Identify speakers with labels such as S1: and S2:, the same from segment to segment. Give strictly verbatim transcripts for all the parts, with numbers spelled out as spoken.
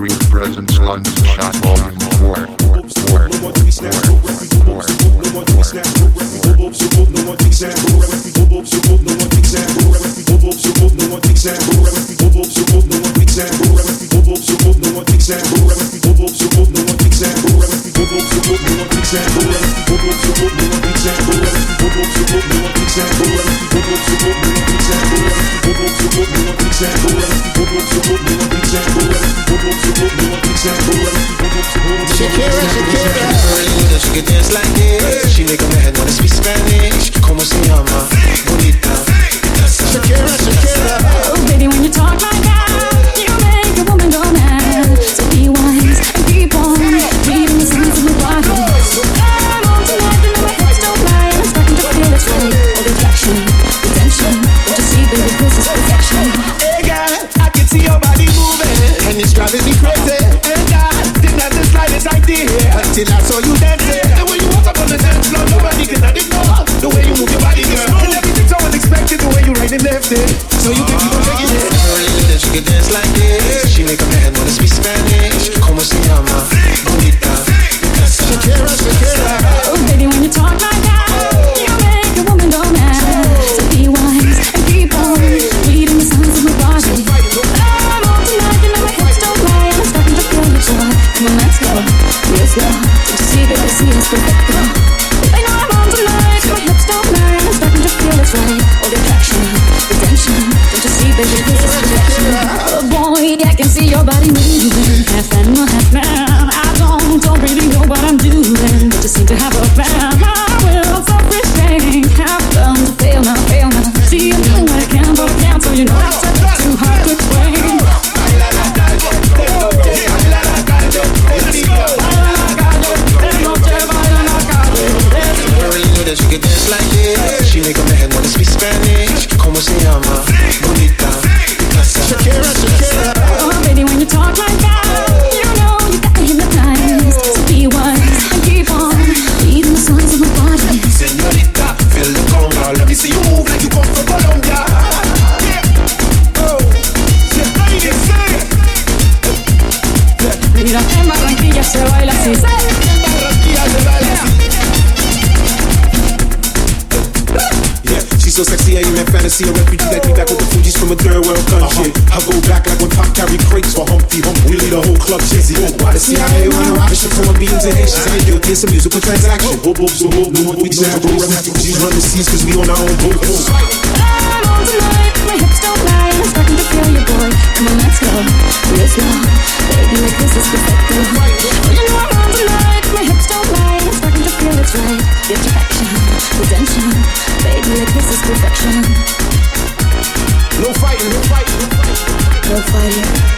S1: Green Presence London Shot Volume four. four.
S2: Shakira, Shakira, she can dance like this. She make a man wanna speak Spanish. Como se llama? Bonita. Shakira, Shakira.
S3: Oh, baby, when you talk like that, you make a woman go mad. So be wise and keep on reading the signs of the body. I'm on tonight, and my hips don't lie. I'm starting to feel it's right. All the attraction, the tension. Don't you see, baby, this is perfection.
S2: Hey, girl, I can see your body moving, and it's driving me crazy. And I didn't have the slightest idea until I saw you dancing. And when you walk up on the dance floor, nobody can ignore the way you move your body, girl. And everything's so unexpected, the way you right and left it. So you think you gon' take it? That she can dance like this. She make a man wanna speak Spanish. Como se llama? Bonita. Shakira, Shakira.
S3: Oh, baby, when you talk like that, you make a woman go mad. So be wise and keep on reading the signs of the body. I'm on tonight, and my hips don't lie. I'm starting to feel it, boy. Come on, let's go, let's go. Don't you see, baby, see it's perfecto. I know I'm on tonight, my hips don't lie. I'm starting to feel it's right. All the attraction, the tension. Don't you see, baby, this is perfection. Oh boy, I can see your body moving, half animal, half man. I don't, don't really know what I'm doing, but you seem to have a plan. My will, self-restraint, have done to fail now, fail now. See, I'm doing what I can, but I can't, so you know it's too hard to explain.
S2: That she can dance like this. She make a man wanna speak Spanish. Como se llama? Bonita. Shakira, Shakira.
S3: Oh, baby, when you talk like that, you know you got me hypnotized. So be wise and keep on reading the signs of my body.
S2: Señorita, feel the conga. Let me see you move like you come from Colombia. Yeah. Oh, yeah, ladies, say it.
S3: Mira, en Barranquilla se baila así.
S2: En Barranquilla se baila así. She's so sexy, I ain't fantasy. A refugee like me back with the Fugees from a third world country. Uh-huh. I go back like when Pop carried crates for Humpty Hump. We lead the whole club dizzy. Why the C I A run around? Bishop from beans and Haitians. I ain't guilty, it's a musical transaction. Whoop, whoop, so whoop, no one we jam. Refugees run the seas cause we on our own boat.
S3: I'm on tonight, my hips don't lie. I'm starting to feel you, boy. Come on, let's go, let's go. Baby, like this is perfecto. Oh, you know I'm on tonight, my hips don't lie. I'm starting to feel it's right. The attraction, the tension. Baby, like this is perfection.
S2: No fighting, no fighting, no fighting.
S3: No fighting.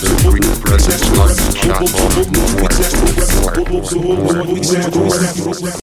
S1: Green Presence London Shot Volume four.